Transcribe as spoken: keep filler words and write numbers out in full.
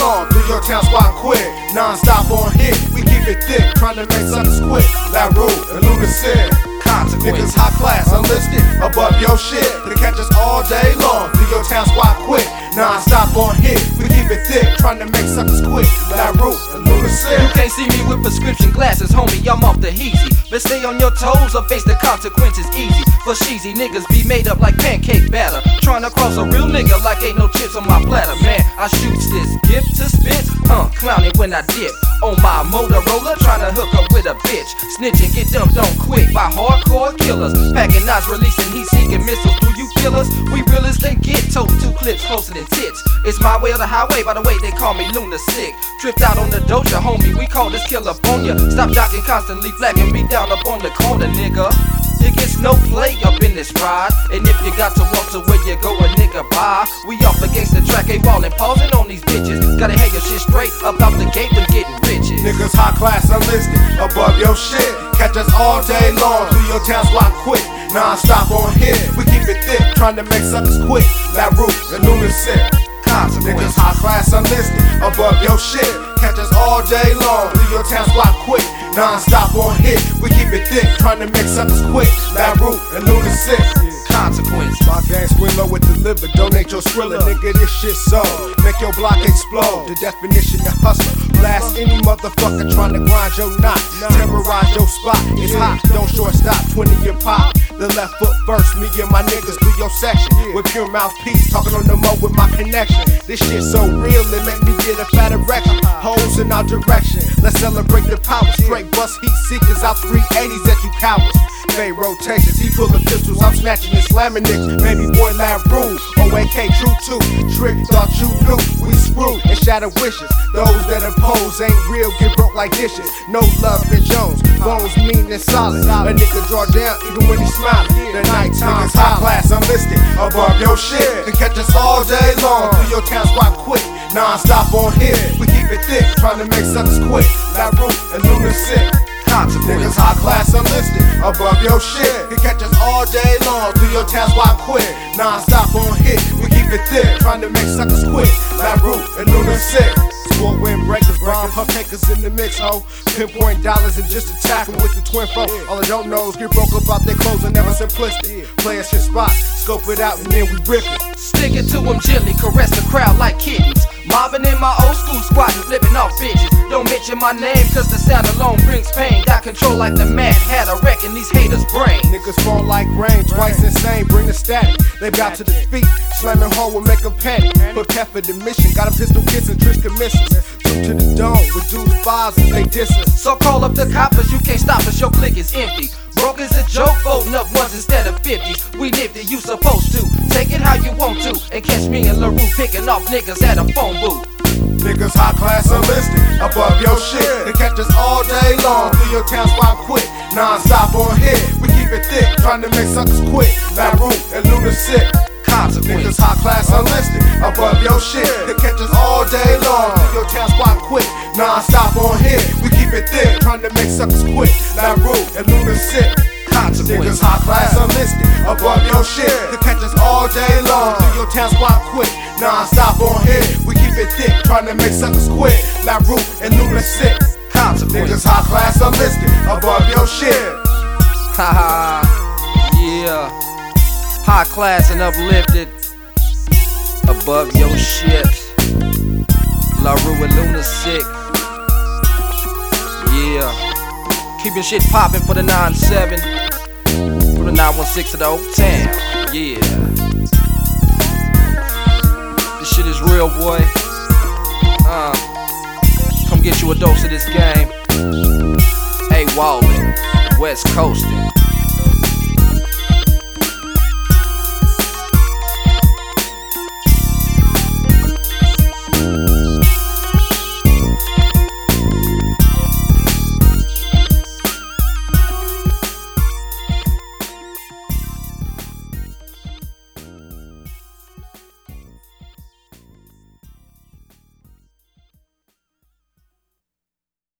long through your town squad quick. Non-stop on hit, we keep it thick, trying to make suckers quit. La Rue and Lunatic. Niggas high class, unlisted, above your shit. They catch us all day long through your town squad quick. Non-stop on hit, we keep it thick, trying to make suckers quit. La Rue and Lunatic. You can't see me with prescription glasses, homie, I'm off the heezy. But stay on your toes or face the consequences easy. For cheesy niggas be made up like pancake batter, trying to cross a real nigga like ain't no chips on my platter. Man, I shoots this gift to spit, uh, clowning when I dip. On my Motorola, trying to hook up with a bitch. Snitching, get dumped on quick by hardcore killers. Packing knots, releasing heat-seeking missiles. Do you feel us? We real as they get. Tote two clips closer than tits. It's my way or the highway, by the way they call me Lunatic. Tripped out on the doja, homie, we call this killer on ya. Stop jocking, constantly flagging me down up on the corner, nigga. You gets no play up in this ride. And if you got to walk to where you go, a nigga bye. We off against the track, a wallin', pausing on these bitches. Gotta have your shit straight up out the gate when getting riches. Niggas high class, unlisted, above your shit. Catch us all day long through your town squad quick. Non-stop on hit, we keep it thick, trying to make suckers quit. La Rue and Lunatic. Niggas high class, unlisted, above your shit. Catch us all day long through your town squad quick. Non-stop on hit, we keep it thick, trying to make suckers quit. La Rue and Lunatic. Consequences. My gang Squillo with the liver, donate your Skrilla, nigga, this shit so. Make your block explode, the definition of hustler. Blast any motherfucker trying to grind your knot. Terrorize your spot, it's hot, don't short stop, twenty and pop. The left foot first, me and my niggas do your section. With pure mouthpiece, talking on the mo with my connection. This shit so real, it make me get a fat erection. Holes in our direction, let's celebrate the power. Straight bust heat seekers out three eighties at you cowards. Fade rotations, he full of pistols, I'm snatching and slamming niggas. Baby boy La Rue, O A K true too. Trick thought you knew, we screw and shatter wishes. Those that oppose ain't real, get broke like dishes. No love in Jones, bones mean and solid. A nigga draw down even when he smiling. The nighttime high class, unlisted, above your shit. Can catch us all day long through your town squad quick. Non-stop on hit, we keep it thick, trying to make suckers quit. La Rue and Lunatic. Niggas high class, unlisted, above your shit. Can catch us all day long through your town squad quick. Non-stop on hit, we keep it thick, trying to make suckers quit. La Rue and Lunatic. Sport windbreakers, breaking puff takers in the mix, ho. Pinpoint dollars and just attack 'em with the twin foe. All I don't know is get broke up out their clothes and never simplistic. Play us your spot, scope it out and then we rip it. Stick it to them gently, caress the crowd like kittens. Mobbing in my old school squad and flipping off bitches. Don't mention my name cause the sound alone brings pain. Got control like the Mad Hatter, wrecking these haters' brains. Niggas fall like rain, twice insane, bring the static. They bow to the feet, slamming hard will make them panic. Put Pep for the mission, got them pistol kids and Trish commissions. Shoot to the dome with dudes fives and they diss us. So call up the coppers, you can't stop us, your clique is empty. Broke is a joke, folding up ones instead of fifties. We nifty, you supposed to take it how you want to. And catch me and La Rue picking off niggas at a phone booth. Niggas high class, unlisted, above your shit. They catch us all day long through your town squad quick. Non-stop on hit, we keep it thick, trying to make suckers quit. La Rue and Lunatic. Niggas high class, unlisted, above your shit. They catch us all day long through your town squad quick. Non-stop on hit, we keep it thick, trying to make suckers quit. La Rue and Lunatic. Niggas high class, unlisted, above your shit. They catch us all day long through your town squad quick. Non-stop on hit, we keep it thick, trying to make suckers quit. La Rue and Lunatic. Niggas high class, unlisted, above your shit. Haha, yeah. High class and uplifted, above your shit. La Rue and Lunatic. Yeah. Keeping shit poppin' for the nine seven, for the nine one six of the old town. Yeah. This shit is real, boy. Uh, come get you a dose of this game. Hey, Wallin, West Coastin'.